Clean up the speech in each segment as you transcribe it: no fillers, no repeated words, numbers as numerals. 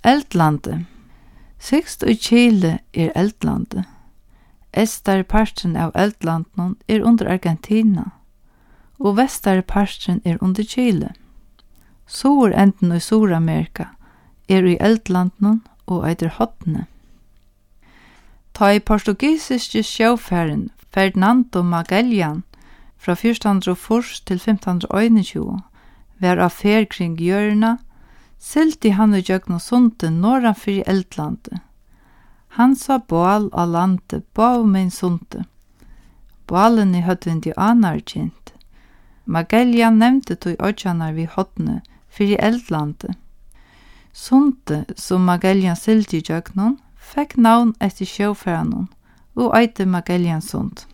Eldlandet. Sigst og Chile Eldlandet. Estare parten av Eldlandet under Argentina, og vestare parten under Chile. Enden i Sur-Amerika i Eldlandet og eitur hotne. Ta i portugisiske sjøfæren Fernando Magellan fra 1440 til 1521 var av ferd kring hjørna, silti han i gjøgn og sundet norran fyrir Eldlandet. Han sa bål av landet bav med en sundet. Bålen i hødde indianer kjent. Magellan nevnte tog ødjanar vi hodne fyrir Eldlandet. Sundet som Magellan silti i gjøgnon fikk navn etter sjøfæranon og eite Magellan sund.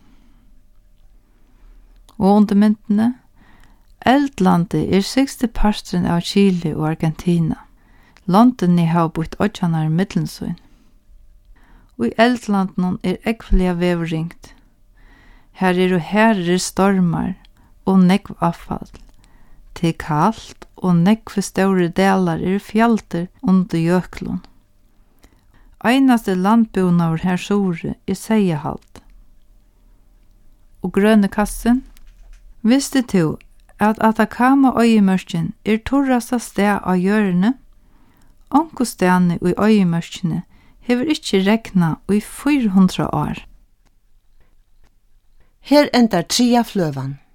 Og under myndene, Eldlandet siste parten av Chile og Argentina. London har bort ødjanar i middelsøyn. Og i Eldlandet ekvelia vevringt. Her og herrer stormar og nekv avfall. Det kallt og nekv store delar fjalter under jöklun. Einaste landbúnaur her sore Seiahalt. Og grønne kassen? Visste du at Atacama-øyemørkjen torrasta sted av hjørne? Onkostene i øyemørkjene hever ikke regna i 400 år. Her endar 3 fløvan.